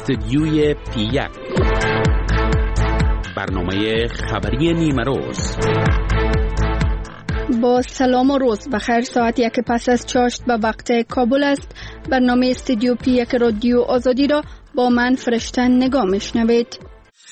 استدیوی پی1 برنامه خبری نیمه روز. با سلام و روز بخیر. ساعت 1 پس از چاشت به وقت کابل است. برنامه استدیو پی1 رادیو آزادی را با من فرشتن نگاه میشنوید.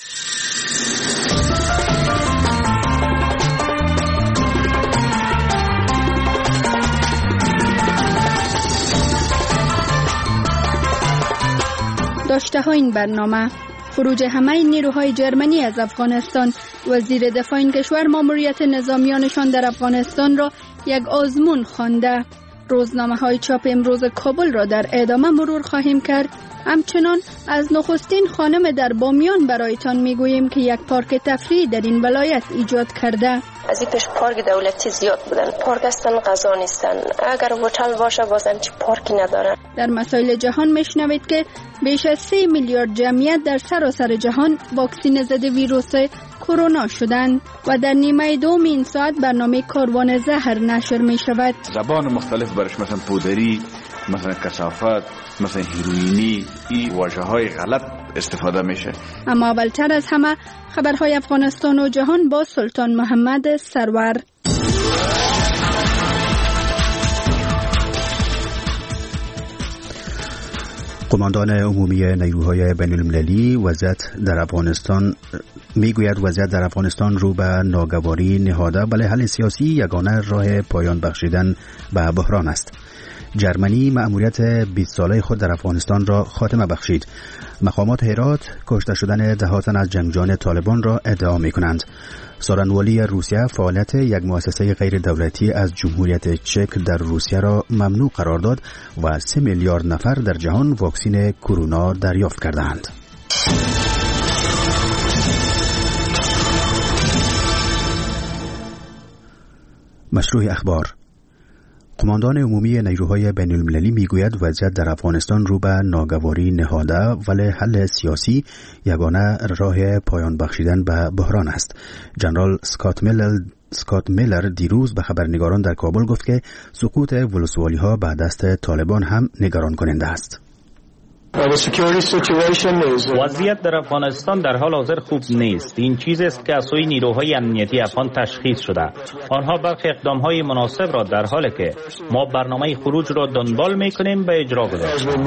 داشته ها این برنامه: خروج همه نیروهای جرمنی از افغانستان. وزیر دفاع این کشور ماموریت نظامیانشان در افغانستان را یک آزمون خوانده. روزنامه های چاپ امروز کابل را در ادامه مرور خواهیم کرد. همچنان از نخستین خانم در بامیان برایتان میگوییم که یک پارک تفریحی در این ولایت ایجاد کرده. از این پیش پارک دولتی زیاد بودن، پارک هستن غذا نیستن، اگر هتل باشه بازم چه پارکی ندارن. در مسائل جهان میشنوید که بیش از 3 میلیارد جمعیت در سراسر جهان واکسین ضد ویروس کرونا شدند و در نیمه دوم این ساعت برنامه کاروان زهر نشر می شود. زبان مختلف برش، مثلا پودری، مثلا کثافت، مثلا هیروئینی، این واژه‌های غلط استفاده میشه. اما اولتر از همه خبرهای افغانستان و جهان با سلطان محمد سرور. قماندان عمومی نیروهای بین‌المللی میگوید وضعیت در افغانستان رو به ناگواری نهاده، ولی حل سیاسی یگانه راه پایان بخشیدن به بحران است. جرمنی مأموریت 20 ساله خود در افغانستان را خاتمه بخشید. مقامات هرات کشته شدن دهها تن از جنگجویان طالبان را ادعا می‌کنند. سخنگوی روسیه فعالیت یک مؤسسه غیر دولتی از جمهوریت چک در روسیه را ممنوع قرار داد و 3 میلیارد نفر در جهان واکسن کرونا دریافت کردند. مشروع اخبار. قماندان عمومی نیروهای بین‌المللی میگوید وضعیت در افغانستان رو به ناگواری نهاده، ولی حل سیاسی یگانه راه پایان بخشیدن به بحران است. جنرال اسکات میلر دیروز به خبرنگاران در کابل گفت که سقوط ولسوالی‌ها به دست طالبان هم نگران کننده است. وضعیت در افغانستان در حال حاضر خوب نیست. این چیز است که از سوی نیروهای امنیتی افغان تشخیص شده. آنها برخی اقدامهای مناسب را در حالی که ما برنامه خروج را دنبال می‌کنیم به اجرا گذاشتیم.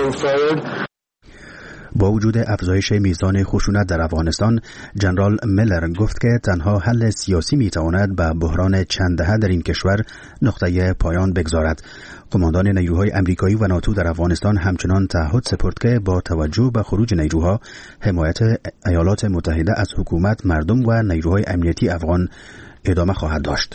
با وجود افزایش میزان خشونت در افغانستان، جنرال میلر گفت که تنها حل سیاسی میتواند به بحران چند دهه در این کشور نقطه پایان بگذارد. قماندان نیروهای امریکایی و ناتو در افغانستان همچنان تعهد سپرد که با توجه به خروج نیروها، حمایت ایالات متحده از حکومت، مردم و نیروهای امنیتی افغان ادامه خواهد داشت.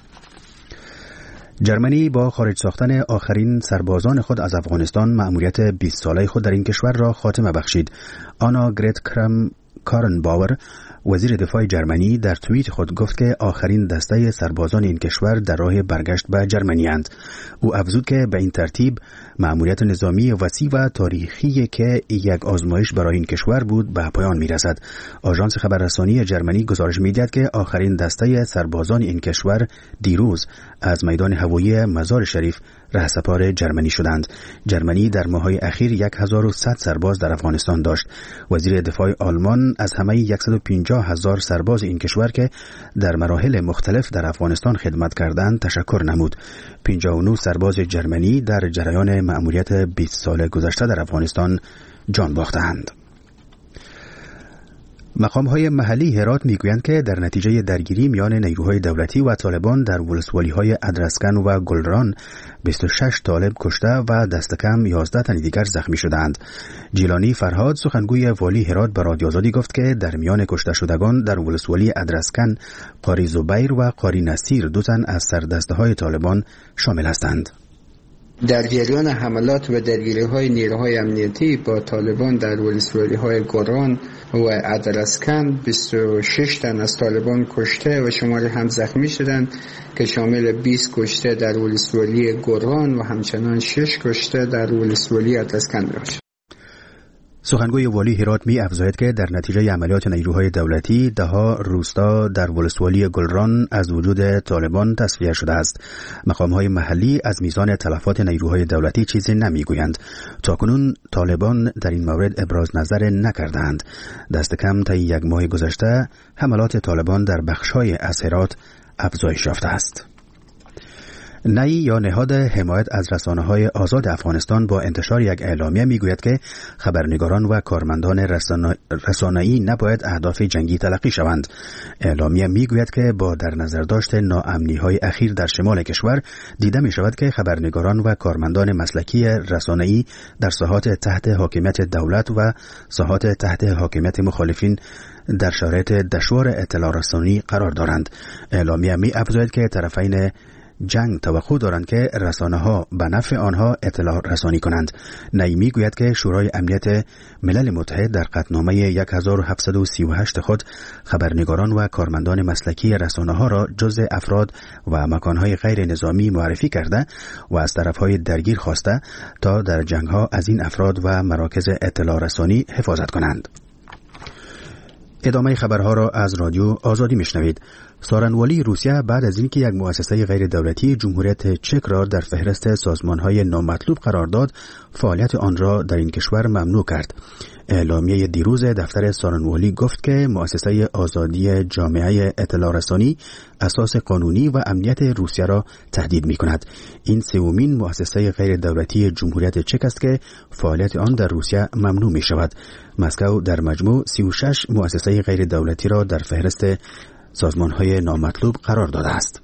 جرمنی با خارج ساختن آخرین سربازان خود از افغانستان مأموریت 20 ساله خود در این کشور را خاتمه بخشید. آنا گرت کارنباور، وزیر دفاع جرمنی، در توییت خود گفت که آخرین دسته سربازان این کشور در راه برگشت به جرمنی اند. او افزود که به این ترتیب مأموریت نظامی وسیع و تاریخی که یک آزمایش برای این کشور بود به پایان می‌رسد. آژانس خبررسانی جرمنی گزارش می‌دهد که آخرین دسته سربازان این کشور دیروز از میدان هوایی مزار شریف رهسپار جرمنی شدند. جرمنی در ماه‌های اخیر 1100 سرباز در افغانستان داشت. وزیر دفاع آلمان از همه 150,000 سرباز این کشور که در مراحل مختلف در افغانستان خدمت کردند تشکر نمود. 59 سرباز جرمنی در جریان مأموریت 20 سال گذشته در افغانستان جان باختند. مقام‌های محلی هرات میگویند که در نتیجه درگیری میان نیروهای دولتی و طالبان در ولسوالی‌های ادرسکن و گلران 26 طالب کشته و دست کم 11 تن دیگر زخمی شدند. جیلانی فرهاد، سخنگوی والی هرات، به رادیو آزادی گفت که در میان کشته شدگان در ولسوالی ادرسکن قاری زبیر و قاری نصیر 2 تن از سردسته‌های طالبان شامل هستند. در جریان حملات و درگیری‌های نیروهای امنیتی با طالبان در ولسوالی‌های گوران و ادرسکن 26 تن از طالبان کشته و شماری هم زخمی شدند که شامل 20 کشته در ولسوالی گوران و همچنان 6 کشته در ولسوالی ادرسکن می‌باشد. سخنگوی والی هرات می افزاید که در نتیجه عملیات نیروهای دولتی دهها روستا در ولسوالی گلران از وجود طالبان تصفیه شده است. مقامهای محلی از میزان تلفات نیروهای دولتی چیزی نمیگویند. تاکنون طالبان در این مورد ابراز نظر نکردند. دست کم طی یک ماه گذشته حملات طالبان در بخش‌های از هرات افزایش یافته است. نی یا نهاد حمایت از رسانه‌های آزاد افغانستان با انتشار یک اعلامیه میگوید که خبرنگاران و کارمندان رسانه‌ای نباید اهداف جنگی تلقی شوند. اعلامیه میگوید که با در نظر داشت ناامنی‌های اخیر در شمال کشور دیده می‌شود که خبرنگاران و کارمندان مسلکی رسانه‌ای در ساحات تحت حاکمیت دولت و ساحات تحت حاکمیت مخالفین در شرایط دشوار اطلاع رسانی قرار دارند. اعلامیه می‌افزاید که طرفین جنگ توقع دارند که رسانه‌ها به نفع آنها اطلاع رسانی کنند. نی میگوید که شورای امنیت ملل متحد در قطعنامه 1738 خود خبرنگاران و کارمندان مسلکی رسانه‌ها را جزء افراد و مکان‌های غیر نظامی معرفی کرده و از طرف‌های درگیر خواسته تا در جنگ‌ها از این افراد و مراکز اطلاع رسانی حفاظت کنند. ادامه خبرها را از رادیو آزادی میشنوید. سارنوالی روسیه بعد از اینکه یک مؤسسه غیر دولتی جمهوریت چک را در فهرست سازمان‌های نامطلوب قرار داد، فعالیت آن را در این کشور ممنوع کرد. اعلامیه دیروز دفتر سارنوالی گفت که مؤسسه آزادی جامعه اطلاع رسانی اساس قانونی و امنیت روسیه را تهدید می‌کند. این سومین مؤسسه غیر دولتی جمهوریت چک است که فعالیت آن در روسیه ممنوع می‌شود. مسکو در مجموع 36 مؤسسه غیر دولتی را در فهرست سازمان‌های نامطلوب قرار داده است.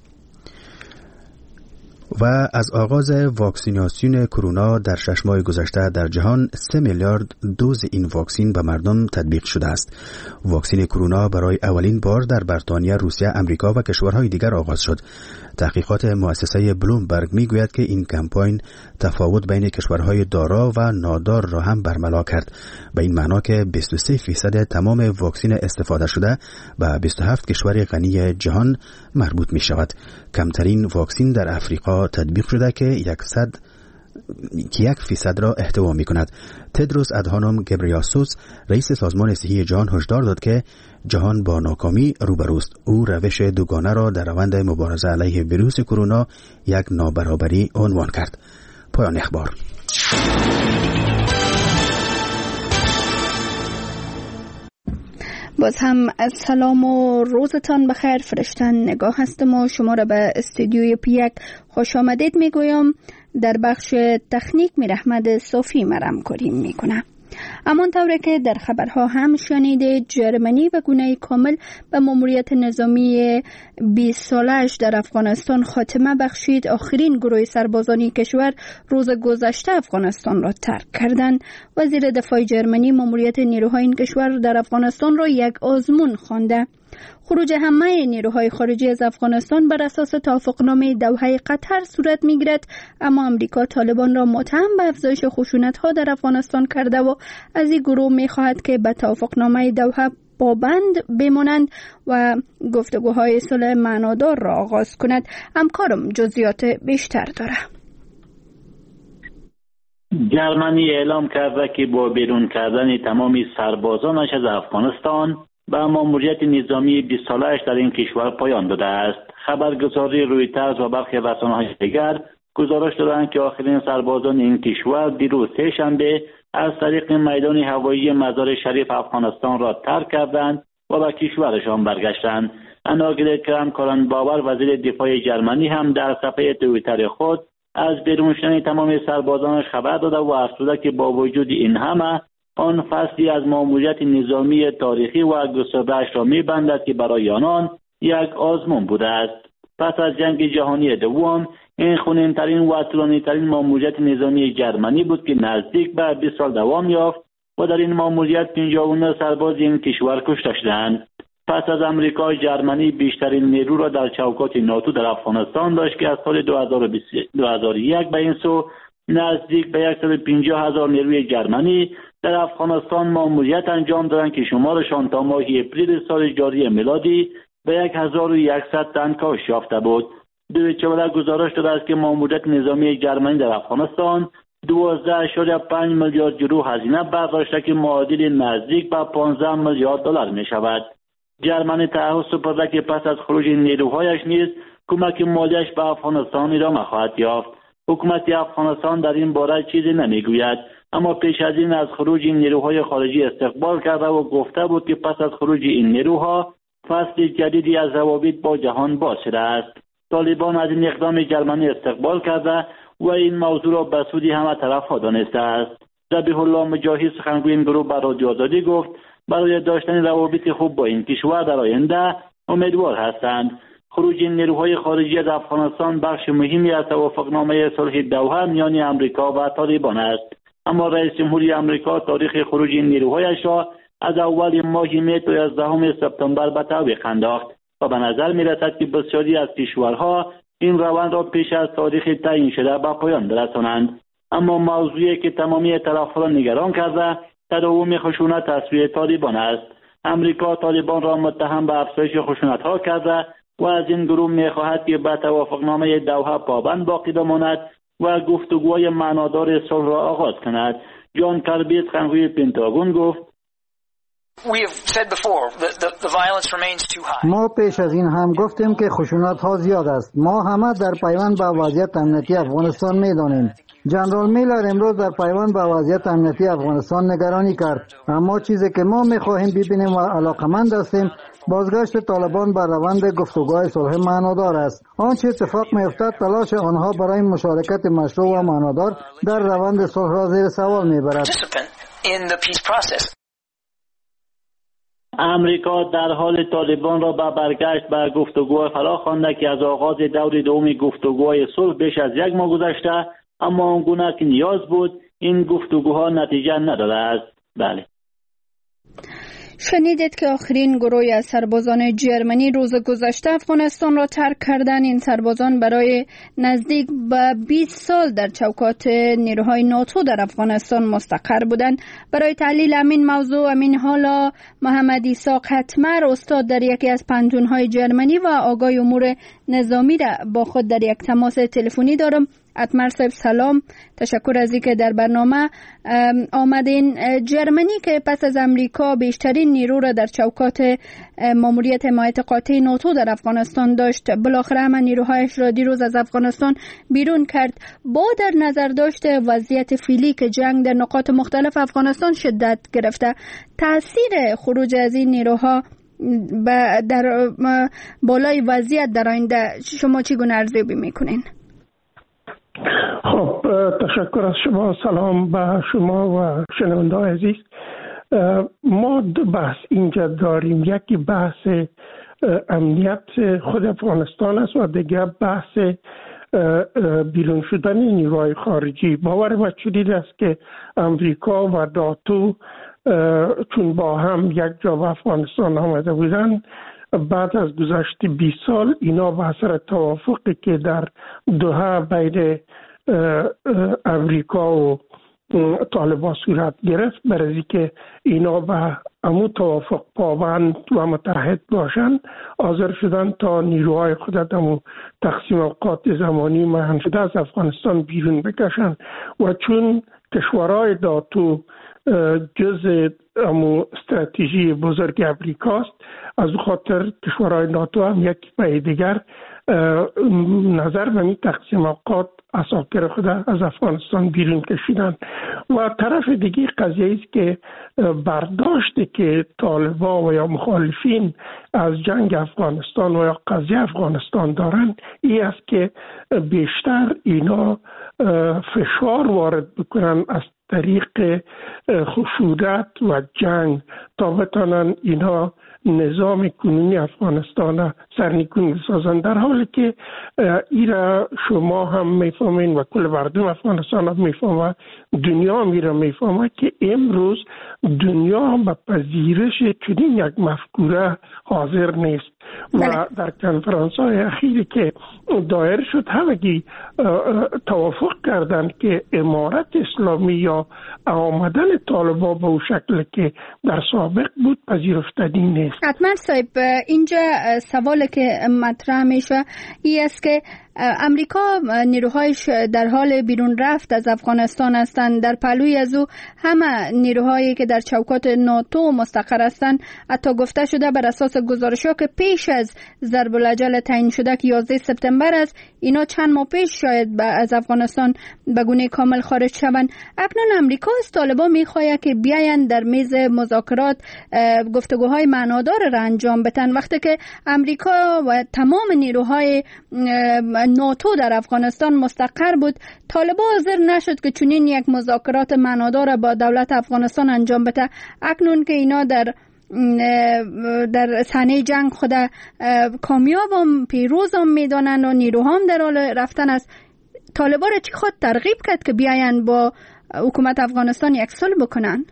و از آغاز واکسیناسیون کرونا در 6 ماه گذشته در جهان 3 میلیارد دوز این واکسین به مردم تطبیق شده است. واکسین کرونا برای اولین بار در بریتانیا، روسیه، امریکا و کشورهای دیگر آغاز شد. تحقیقات مؤسسه بلومبرگ میگوید که این کمپاین تفاوت بین کشورهای دارا و نادار را هم برملا کرد، به این معنا که 23% تمام واکسین استفاده شده به 27 کشور غنی جهان مربوط می شود. کمترین واکسین در افریقا تطبیق شده که 1% را احتوا می کند. تدروس ادهانوم گبریاسوس رئیس سازمان صحی جهان هشدار داد که جهان با ناکامی روبروست. او روش دوگانه را در روند مبارزه علیه ویروس کرونا یک نابرابری عنوان کرد. پایان اخبار. باز هم از سلام و روزتان بخیر. فرشتن نگاه هستم و شما را به استودیوی پیک خوش آمدید میگویم. در بخش تکنیک میرحمد صوفی مرم کریم میکنه. امان طوره که در خبرها هم شنیده، جرمنی به گونه کامل به ماموریت نظامی 20 سالش در افغانستان خاتمه بخشید. آخرین گروه سربازانی کشور روز گذشته افغانستان را ترک کردند. وزیر دفاع جرمنی ماموریت نیروهای این کشور در افغانستان را یک آزمون خوانده. خروج همه نیروهای خارجی از افغانستان بر اساس توافقنامه دوحه قطر صورت میگیرد، اما امریکا طالبان را متهم به افزایش خشونت‌ها در افغانستان کرده و از این گروه می‌خواهد که به توافقنامه دوحه پابند بمانند و گفتگوهای صلح معنادار را آغاز کند. همکارم جزئیات بیشتر داره. جرمنی اعلام کرده که با بیرون کردن تمام سربازانش از افغانستان به ماموریت نظامی 20 ساله‌اش در این کشور پایان داده است. خبرگزاری رویترز و برخی رسانه‌های دیگر گزارش دادند که آخرین سربازان این کشور دیروز سه‌شنبه از طریق میدان هوایی مزار شریف افغانستان را ترک کردند و به کشورشان برگشتند. آناگرت کرم باور وزیر دفاع جرمنی هم در صفحه توییتر خود از بیرون شدن تمام سربازانش خبر داده و افزوده که با وجود این همه آن فصلی از ماموریت نظامی تاریخی و گسترده‌اش را می‌بندد که برای آنان یک آزمون بوده است. پس از جنگ جهانی دوم این خونین‌ترین و طولانی‌ترین ماموریت نظامی جرمنی بود که نزدیک به 20 سال دوام یافت و در این ماموریت 59 سرباز این کشور کشته شدند. پس از امریکا، جرمنی بیشترین نیرو را در چوکات ناتو در افغانستان داشت که از سال 2001 به این سو نزدیک به 150,000 نیروی جرمنی در افغانستان ماموریت انجام دادند که شمارشان تا ماه اپریل سال جاری میلادی به 1100 تن کاهش یافته بود. دویچه وله گزارش داده است که ماموریت نظامی جرمنی در افغانستان 12.5 میلیارد یورو هزینه برداشته که معادل نزدیک به 15 میلیارد دلار می شود. جرمنی تعهد سپرده که پس از خروج نیروهایش نیز کمک مالیش به افغانستان ادامه خواهد یافت. حکومت افغانستان در این باره چیزی نمیگوید، اما پیش از این از خروج نیروهای خارجی استقبال کرده و گفته بود که پس از خروج این نیروها فصل جدیدی از روابط با جهان باز شده است. طالبان از این اقدام جرمنی استقبال کرده و این موضوع را به سود همه طرف‌ها دانسته است. ذبیح الله مجاهد سخنگوی این گروه به رادیو آزادی گفت برای داشتن روابط خوب با این کشور در آینده امیدوار هستند. خروج نیروهای خارجی از افغانستان بخش مهمی از توافقنامه صلح دوحه میان آمریکا و طالبان است. اما رئیس جمهوری آمریکا تاریخ خروج نیروهایش را از اول ماه می تا 11 سپتامبر به تعویق انداخت و به نظر می رسد که بسیاری از کشورها این روند را پیش از تاریخ تعیین شده به پایان برسانند. اما موضوعی که تمامی طرف‌ها را نگران کرده تداوم خشونت از سوی طالبان است. امریکا طالبان را متهم به افزایش خشونت‌ها کرده و از این گروه می‌خواهد که به توافقنامه دوحه پابند باقی بماند و گفتگوهای معنادار صلح را آغاز کند. جان کربی سخنگوی پنتاگون گفت ما پیش از این هم گفتیم که خشونت‌ها زیاد است. ما همه در پیوند به وضعیت امنیتی افغانستان می‌دانیم. جنرال میلر امروز در پیوند به وضعیت امنیتی افغانستان نگرانی کرد، اما چیزی که ما می‌خواهیم ببینیم و علاقمند هستیم بازگشت طالبان بر روند گفتگوهای صلح معنادار است. آنچه اتفاق می‌افتد تلاش آنها برای مشارکت مشروع و معنادار در روند صلح را زیر سوال می‌برد. امریکا در حال طالبان را به برگشت به گفتگوهای فرا خوانده که از آغاز دور دوم گفتگوهای صلح بیش از یک ماه گذشته، اما آنگونه که نیاز بود این گفتگوها نتیجه نداده است. بله. شنیدید که آخرین گروهی از سربازان جرمنی روز گذشته افغانستان را ترک کردند. این سربازان برای نزدیک به 20 سال در چوکات نیروهای ناتو در افغانستان مستقر بودند. برای تحلیل همین موضوع همین حالا محمد ایساق حتمر استاد در یکی از پنتونهای جرمنی و آگاه امور نظامی را با خود در یک تماس تلفنی دارم. حتمر صاحب سلام، تشکر از اینکه در برنامه آمدین. جرمنی که پس از امریکا بیشترین نیرو را در چوکات ماموریت حمایت قاطع ناتو در افغانستان داشت، بالاخره هم نیروهایش را دیروز از افغانستان بیرون کرد. با در نظر داشت وضعیت فعلی که جنگ در نقاط مختلف افغانستان شدت گرفته، تاثیر خروج از این نیروها در بالای وضعیت در آینده شما چگونه ارزیابی میکنین؟ خب تشکر از شما. سلام به شما و شنونده‌های عزیز. ما دو بحث اینجا داریم، یکی بحث امنیت خود افغانستان است و دیگر بحث بیرون شدن نیروهای خارجی. باور ما شدید است که امریکا و ناتو چون با هم یک جا به افغانستان آمده بودند، بعد از گذشت 20 سال اینا به اثر توافقی که در دوحه بین امریکا و طالبان صورت گرفت، برای که اینا به امو توافق پابند و متحد باشند، حاضر شدن تا نیروهای خود در تقسیم اوقات زمانی معین شده از افغانستان بیرون بکشند. و چون کشورهای ناتو جز امو استراتژی بزرگ امریکاست، از خاطر کشورهای ناتو هم یک پای دیگر نظر به این تقسیم اوقات اساکر خود از افغانستان بیرون کشیدن. و طرف دیگه قضیه است که برداشتی که طالبان و یا مخالفین از جنگ افغانستان و یا قضیه افغانستان دارن این است که بیشتر اینا فشار وارد بکنن از طریق خشونت و جنگ تا بتانن اینا نظام کنونی افغانستان سرنگون بسازن، در حالی که ایرا شما هم میفهمین و کل مردم افغانستان هم میفهمه، دنیا هم ایرا میفهمه که امروز دنیا هم به پذیرش چنین یک مفکوره حاضر نیست. و در کنفرانس های اخیری که دایر شد همگی توافق کردن که امارت اسلامی یا آمدن طالبان به اون شکل که در سابق بود پذیرفتنی نیست. حتما صاحب، اینجا سوالی که مطرح میشه این است که امریکا نیروهایش در حال بیرون رفت از افغانستان هستند. در پهلوی از او همه نیروهایی که در چوکات ناتو مستقر هستند، حتی گفته شده بر اساس گزارش‌ها که پیش از ضرب الاجل تعیین شده که 11 سپتامبر است، اینا چند ماه پیش شاید از افغانستان به گونه کامل خارج شوند. اکنون امریکا از طالبان می‌خواهد که بیاین در میز مذاکرات گفتگوهای معنادار را انجام بدن، وقتی که امریکا و تمام نیروهای ناتو در افغانستان مستقر بود. طالبان حاضر نشد که چنین یک مذاکرات معنادار با دولت افغانستان انجام بده. اکنون که اینا در صحنه جنگ خود کامیاب و پیروز هم میدانند و نیروها هم در حال رفتن است، طالبان را چی خود ترغیب کرد که بیاین با حکومت افغانستان یک صلح بکنن؟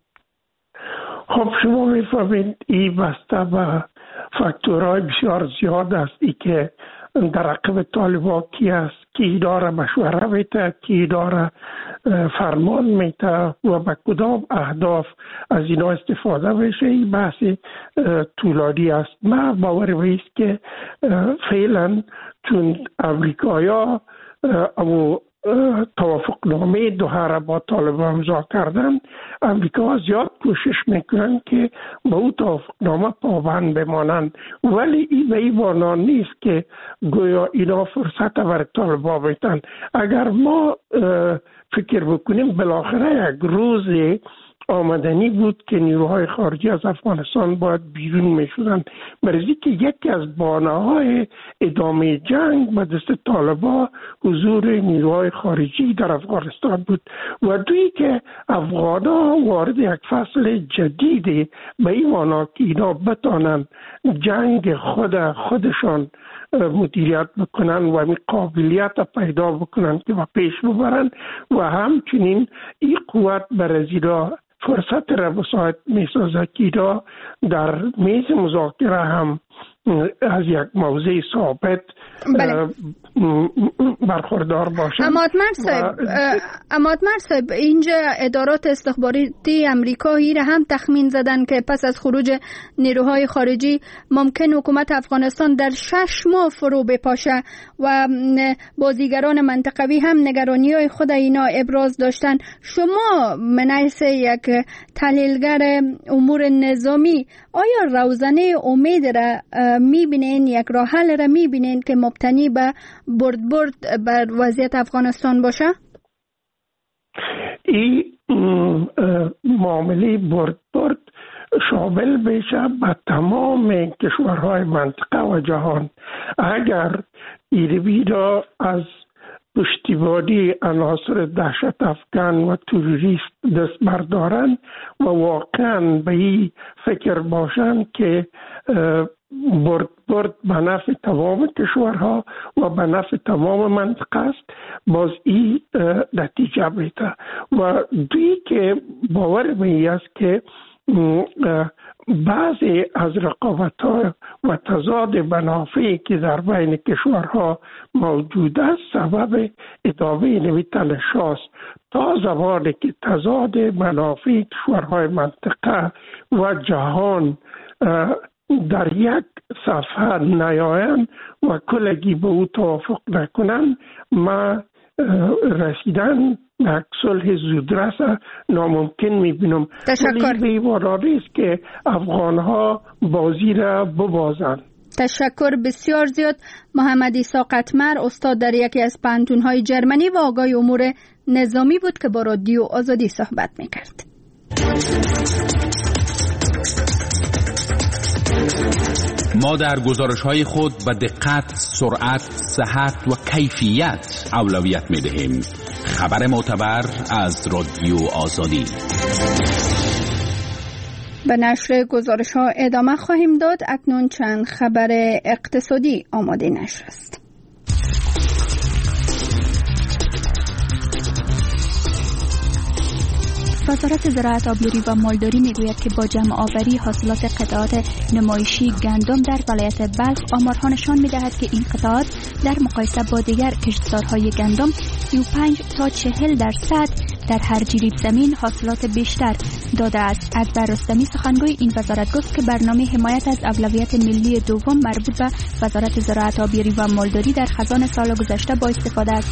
خب شما میفهمید این بسته به فاکتورهای بسیار زیاد است. ای که در عقب طالبان کی است، کی داره مشوره میته، کی داره فرمان میته و به کدام اهداف از اینا استفاده میشه، این بحث طولانی است. من باور میست که فعلا چون امریکایا امو توافقنامه دوحه را با طالبان امضا کردن، امریکا زیاد کوشش میکنن که با او توافقنامه پابند بمانند، ولی این به این معنا نیست که گویا اینا فرصت برای طالبان میتن. اگر ما فکر بکنیم بالاخره یک روز آمدنی بود که نیروهای خارجی از افغانستان باید بیرون می شدن، برای که یکی از بانه‌های ادامه جنگ به دست طالبان حضور نیروهای خارجی در افغانستان بود و دوی که افغان‌ها وارد یک فصل جدید به این معنا که اینا بتانن جنگ خودشان مدیریت بکنن و این قابلیت پیدا بکنن که با پیش ببرن و همچنین این قوت برای فرصت را بساعد می سازد که در میز مذاکره هم از یک موضع ثابت برخوردار باشد. امادمر صاحب، اینجا ادارات استخباراتی امریکایی را هم تخمین زدن که پس از خروج نیروهای خارجی ممکن حکومت افغانستان در 6 ماه فرو بپاشه و بازیگران منطقوی هم نگرانی‌های خود اینا ابراز داشتن. شما من حیث یک تحلیلگر امور نظامی آیا روزنه امید را میبینین، یک راه حل را میبینین که مبتنی به برد بر وضعیت افغانستان باشه؟ این معامله برد شامل بشه به تمام کشورهای منطقه و جهان. اگر ایروی را از پشتیبانی عناصر دهشت افکن و توریست دست بردارن و واقعا به این فکر باشن که برد به نفع تمام کشورها و به نفع تمام منطقه است، باز این نتیجه میده. و دوی که باور می است که بعضی از رقابت‌ها و تضاد منافعی که در بین کشورها موجود است سبب ادامه نوی تلاش‌هاست. تا زمانی که تضاد منافع کشورهای منطقه و جهان در یک صفحه نیایند و کلگی به او توافق نکنند، ما رسیدن به صلح زودرس ناممکن میبینم. تشکر. ولی به است که افغانها بازی را ببازند. تشکر بسیار زیاد. محمد عیسی قطمر، استاد در یکی از پانتون‌های جرمنی و آگاه امور نظامی بود که با رادیو آزادی صحبت میکرد. ما در گزارش‌های خود به دقت، سرعت، صحت و کیفیت اولویت می‌دهیم. خبر معتبر از رادیو آزادی. به نشر گزارش‌ها ادامه خواهیم داد. اکنون چند خبر اقتصادی آماده نشر است. وزارت زراعت، آبیاری و مالداری میگوید که با جمع آوری حاصلات قطعات نمایشی گندم در ولایت بلخ، آمارها نشان می‌دهد که این قطعات در مقایسه با دیگر کشتزارهای گندم 35 تا 40% در هر جریب زمین حاصلات بیشتر داده است. اکبر رستمی سخنگوی این وزارت گفت که برنامه حمایت از اولویت ملی دوم مربوط به وزارت زراعت، آبیاری و مالداری در خزان سال گذشته با استفاده از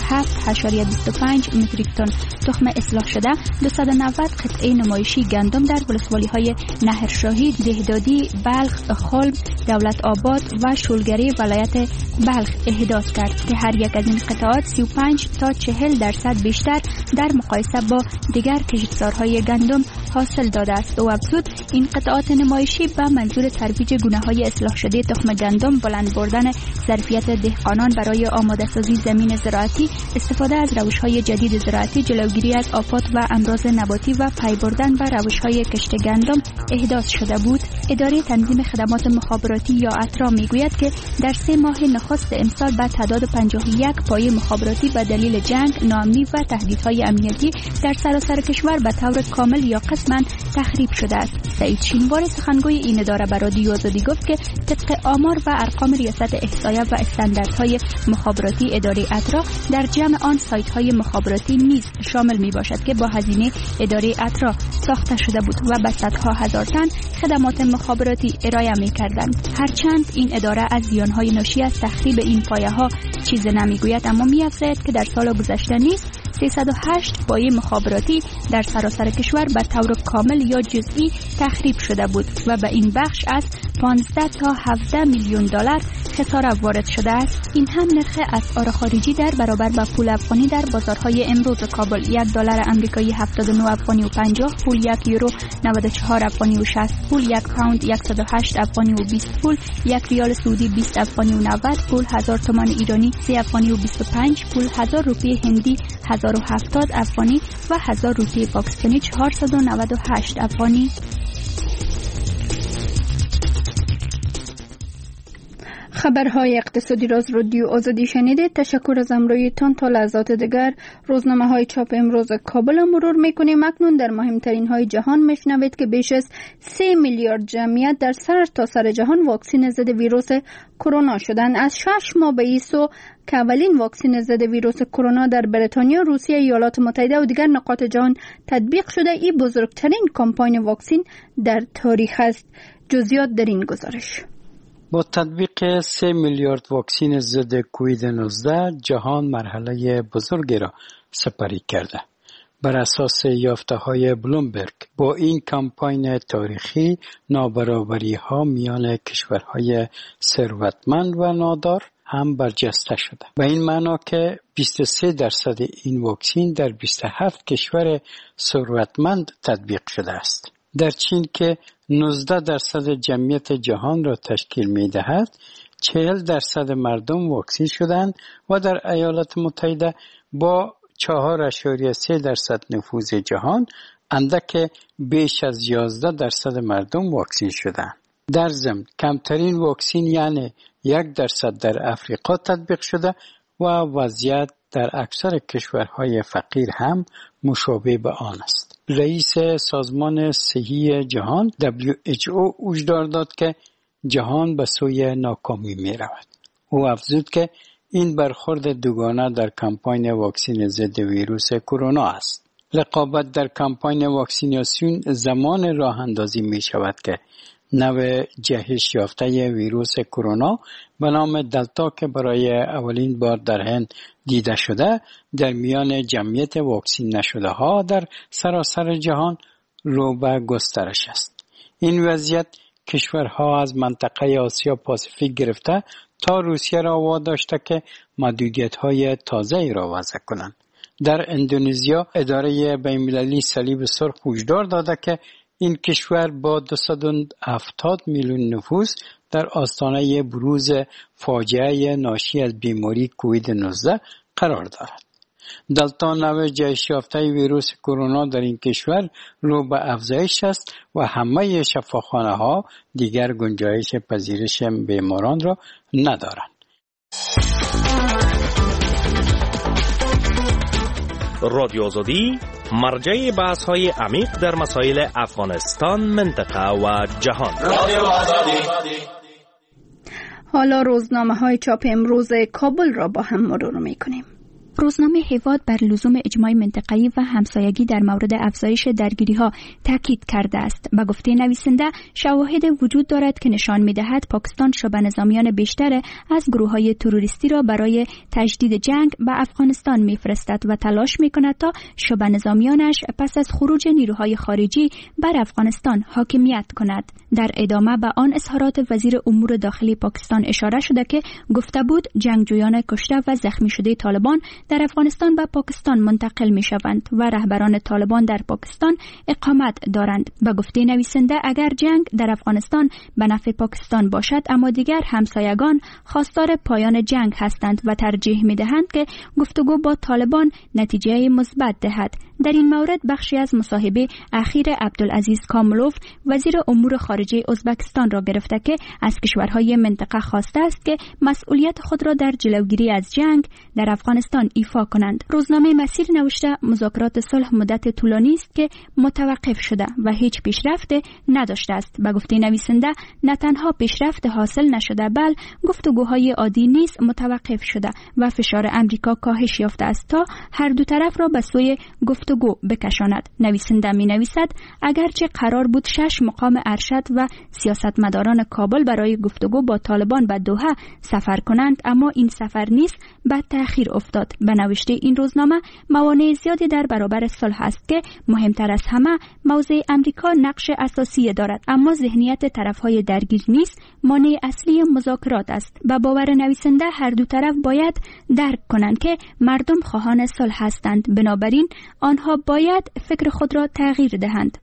7.25 متریک تن تخم اصلاح شده 290 قطعه نمایشی گندم در ولسوالی‌های نهرشاهی، دهدادی، بلخ، خلب، دولت آباد و شولگری ولایت بلخ احداث کرد که هر یک از این قطعات 35 تا 40% بیشتر در مقایسه با دیگر کشتزارهای گندم حاصل داده است. او افزود این قطعات نمایشی به منظور ترویج گونه‌های اصلاح شده تخم گندم، بلند بردن ظرفیت دهقانان برای آماده سازی زمین زراعتی، استفاده از روش‌های جدید زراعتی، جلوگیری از آفات و امراض نباتی و پی بردن به روش‌های کشت گندم احداث شده بود. اداره تنظیم خدمات مخابراتی یا اترا میگوید که در 3 ماه نخست امسال به تعداد 51 پایه مخابراتی به دلیل جنگ، ناامنی و تهدیدهای امنیتی در سراسر کشور به طور کامل یا قسماً تخریب شده است. سعید شینواری سخنگوی این اداره به رادیو آزادی گفت که طبق آمار و ارقام ریاست احصایه و استانداردهای مخابراتی اداره اترا، در جمع آن سایت‌های مخابراتی نیز شامل میباشد که با هزینه اداره اترا ساخته شده بود و به صدها هزار تن خدمات مخابراتی ارائه می‌کردند. هرچند این اداره از زیان‌های ناشی از تخریب این پایه‌ها چیز نمیگوید، اما می‌افزاید که در سال گذشته نیز 308 پایه مخابراتی در سراسر کشور به طور کامل یا جزئی تخریب شده بود و به این بخش از 15 تا 17 میلیون دلار خسارت وارد شده است. این هم نرخ اسعار خارجی در برابر با پول افغانی در بازارهای امروز کابل: $1 آمریکایی 79 افغانی و 50 پول، $1 94 افغانی و 60 پول، $1 پوند 108 افغانی و 20 پول، $1 ریال سعودی 20 افغانی و 90 پول، 1000 تومان ایرانی 3 افغانی و 25 پول، 1000 روپیه هندی 1070 افغانی و 1000 روپیه پاکستانی 498 افغانی. خبرهای اقتصادی را از رادیو آزادی شنیدید. تشکر از همراهیتان. تا لحظات دیگر روزنامه های چاپ امروز کابل مرور میکنیم. اکنون در مهمترین های جهان میشنوید که بیش از 3 میلیارد جمعیت در سرتاسر جهان واکسین ضد ویروس کرونا شدند. از 6 ماه به این سو که اولین واکسین ضد ویروس کرونا در بریتانیا، روسیه، ایالات متحده و دیگر نقاط جهان تطبیق شده، این بزرگترین کمپاین واکسین در تاریخ است. جزئیات در این گزارش. با تطبیق 3 میلیارد واکسین ضد کووید 19 جهان مرحله بزرگی را سپری کرده. بر اساس یافته‌های بلومبرگ با این کمپاین تاریخی نابرابری‌ها میان کشورهای ثروتمند و نادار هم برجسته شده. به این معنا که 23% این واکسین در 27 کشور ثروتمند تطبیق شده است. در چین که 19% جمعیت جهان را تشکیل می دهد، 40% مردم واکسین شدند و در ایالات متحده با 4.3% نفوذ جهان اندک بیش از 11% مردم واکسین شدند. در ضمن کمترین واکسین یعنی 1% در افریقا تطبیق شده و وضعیت در اکثر کشورهای فقیر هم مشابه به آن است. رئیس سازمان صحی جهان WHO هشدار داد که جهان به سوی ناکامی می رود. او افزود که این برخورد دوگانه در کمپاین واکسین ضد ویروس کرونا است. رقابت در کمپاین واکسیناسیون زمان راه اندازی می شود که نوع جهش یافته ویروس کرونا به نام دلتا که برای اولین بار در هند دیده شده، در میان جمعیت واکسین نشده ها در سراسر جهان رو به گسترش است. این وضعیت کشورها از منطقه آسیا پاسیفیک گرفته تا روسیه را واداشته که محدودیت‌های تازه‌ای را وضع کنند. در اندونزیا اداره بین‌المللی صلیب سرخ هشدار داده که این کشور با 270 میلیون نفوس در آستانه بروز فاجعه ناشی از بیماری کووید 19 قرار دارد. دلتا نوع جهش یافته ویروس کرونا در این کشور رو به افزایش است و همه شفاخانه‌ها دیگر گنجایش پذیرش بیماران را ندارند. رادیو آزادی مرجع بحث‌های عمیق در مسائل افغانستان، منطقه و جهان. رادیو آزادی. حالا روزنامه‌های چاپ امروز کابل را با هم مرور می‌کنیم. روزنامه هیواد بر لزوم اجماع منطقه‌ای و همسایگی در مورد افزایش درگیری‌ها تاکید کرده است. به گفته نویسنده، شواهد وجود دارد که نشان می‌دهد پاکستان شبه نظامیان بیشتر از گروه‌های تروریستی را برای تجدید جنگ به افغانستان می‌فرستد و تلاش می‌کند تا شبه نظامیانش پس از خروج نیروهای خارجی بر افغانستان حاکمیت کند. در ادامه به آن اظهارات وزیر امور داخلی پاکستان اشاره شده که گفته بود جنگجویان کشته و زخمی شده طالبان در افغانستان به پاکستان منتقل می شوند و رهبران طالبان در پاکستان اقامت دارند. به گفته نویسنده، اگر جنگ در افغانستان به نفع پاکستان باشد، اما دیگر همسایگان خواستار پایان جنگ هستند و ترجیح می دهند که گفتگو با طالبان نتیجه مثبت دهد. در این مورد بخشی از مصاحبه اخیر عبدالعزیز کاملوف وزیر امور خارجه ازبکستان را گرفته که از کشورهای منطقه خواسته است که مسئولیت خود را در جلوگیری از جنگ در افغانستان ایفا کنند. روزنامه مسیر نوشته مذاکرات صلح مدت طولانی است که متوقف شده و هیچ پیشرفت نداشته است. به گفته نویسنده، نه تنها پیشرفت حاصل نشده، بل گفتگوهای عادی نیز متوقف شده و فشار امریکا کاهش یافته است تا هر دو طرف را به سوی گفتگو بکشاند. نویسنده می نویسد اگرچه قرار بود 6 مقام ارشد و سیاستمداران کابل برای گفتگو با طالبان به دوحه سفر کنند، اما این سفر نیز به تأخیر افتاد. به نوشته این روزنامه، موانع زیادی در برابر صلح است که مهمتر از همه موضع امریکا نقش اساسی دارد، اما ذهنیت طرفهای درگیر نیز مانع اصلی مذاکرات است. به باور نویسنده هر دو طرف باید درک کنند که مردم خواهان صلح هستند، بنابراین آنها باید فکر خود را تغییر دهند.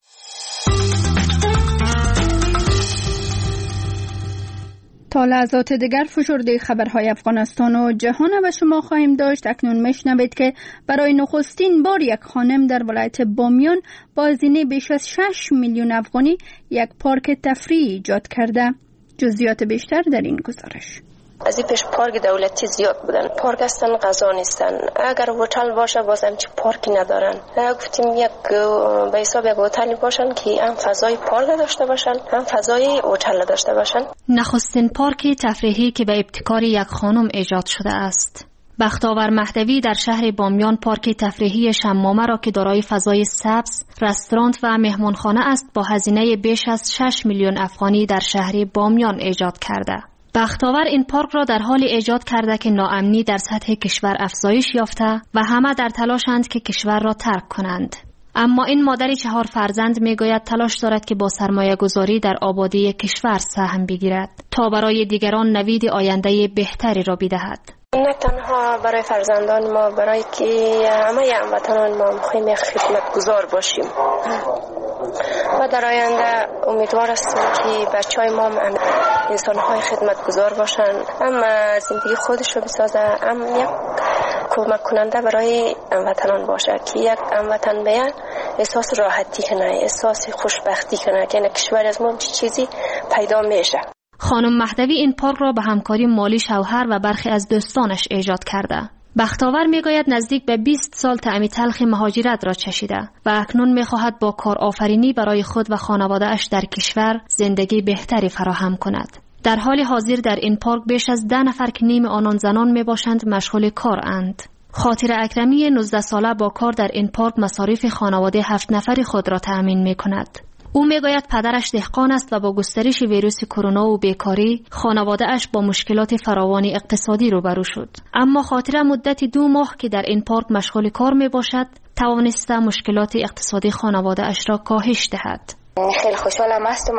تا لحظات دیگر فشرده خبرهای افغانستان و جهان به شما خواهیم داشت. اکنون میشنوید که برای نخستین بار یک خانم در ولایت بامیان با هزینه بیش از 6 میلیون افغانی یک پارک تفریحی ایجاد کرده. جزئیات بیشتر در این گزارش. از این پیش پارک دولتی زیاد بودن، پارک هستن غذا نیستن. اگر هتل باشه بازم چه پارکی ندارن. گفتیم یک به حساب یک هتلی باشن که هم فضای پارک داشته باشن هم فضای هتل داشته باشن. نخستین پارک تفریحی که به ابتکار یک خانم ایجاد شده است. بختاور مهدوی در شهر بامیان پارک تفریحی شمامه را که دارای فضای سبز، رستوران و مهمانخانه است با هزینه بیش از 6 میلیون افغانی در شهر بامیان ایجاد کرده. بختاور این پارک را در حال ایجاد کرده که ناامنی در سطح کشور افزایش یافته و همه در تلاشند که کشور را ترک کنند. اما این مادر 4 فرزند میگوید تلاش دارد که با سرمایه گذاری در آبادی کشور سهم بگیرد تا برای دیگران نوید آینده بهتری را بدهد. نه تنها برای فرزندان ما، برای که همه هموطنان ما میخوایم یک خدمتگزار باشیم و در آینده امیدوار هستیم که بچهای ما انسانهای خدمتگزار باشن، هم زندگی خودش رو بسازه، هم یک کمک کننده برای هموطنان باشه که یک هموطن بیان احساس راحتی کنه، احساس خوشبختی کنه که کشور از ما چیزی پیدا میشه. خانم مهدوی این پارک را به همکاری مالی شوهر و برخی از دوستانش ایجاد کرده. بختاور میگوید نزدیک به 20 سال طعم تلخ مهاجرت را چشیده و اکنون میخواهد با کار آفرینی برای خود و خانواده‌اش در کشور زندگی بهتری فراهم کند. در حال حاضر در این پارک بیش از 10 نفر که نیم آنان زنان میباشند مشغول کار اند. خاطر اکرمی 19 ساله با کار در این پارک مصارف خانواده 7 نفری خود را تأمین میکند. او میگوید پدرش دهقان است و با گسترش ویروس کرونا و بیکاری خانواده اش با مشکلات فراوان اقتصادی روبرو شد. اما خاطر مدت 2 ماه که در این پارک مشغول کار می باشد توانسته مشکلات اقتصادی خانواده اش را کاهش دهد. خیلی خوشحالم هستم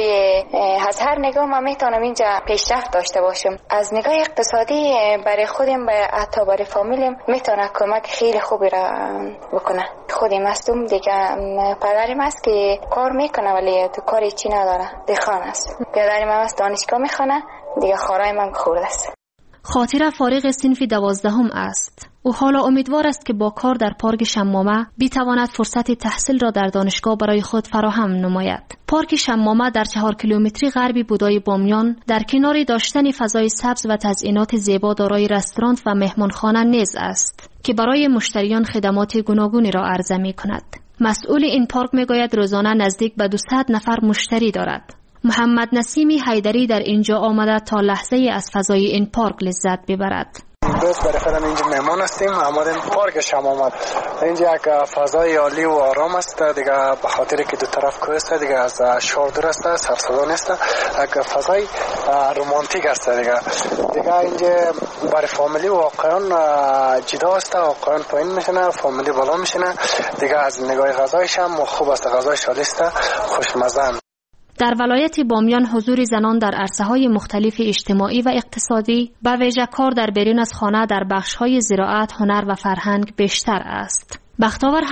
از هر نگاه ما میتونم اینجا پیشرفت داشته باشم. از نگاه اقتصادی برای خودم و حتی برای فامیلم میتونه کمک خیلی خوبی را بکنه. خودم هستم دیگه، پدرم است که کار میکنه ولی تو کاری چی نداره، دهقان است. پدرم هم است دانشگاه میخونه، دیگه خواهرم هم خورده است. خاطر فارغ صنف 12 است. او حالا امیدوار است که با کار در پارک شمامه بتواند فرصت تحصیل را در دانشگاه برای خود فراهم نماید. پارک شمامه در 4 کیلومتری غربی بودای بامیان در کنار داشتن فضای سبز و تزئینات زیبا دارای رستوران و مهمانخانه نیز است. که برای مشتریان خدمات گوناگونی را عرضه می کند. مسئول این پارک می گوید روزانه نزدیک به 200 نفر مشتری دارد. محمد نسیمی حیدری در اینجا آمده تا لحظه از فضای این پارک لذت ببرد. دوست برای خودم اینجا مهمان هستیم، آمدیم پارک شام آمد. اینجا یک فضای عالی و آرام است دیگه، به خاطر که دو طرف کوه است دیگه، از شور دور است، سر صدا نیست، یک فضای رمانتیک است دیگه اینجا برای فامیلی واقعا جدا است، واقعا پایین میشنه، فامیلی بالا میشنه دیگه. از نگاه غذایش هم خوب است، غذای شادی است، خوشمزه. در ولایت بامیان حضور زنان در عرصه‌های مختلف اجتماعی و اقتصادی به ویژه کار در بیرون از خانه در بخش‌های زراعت، هنر و فرهنگ بیشتر است. بختاور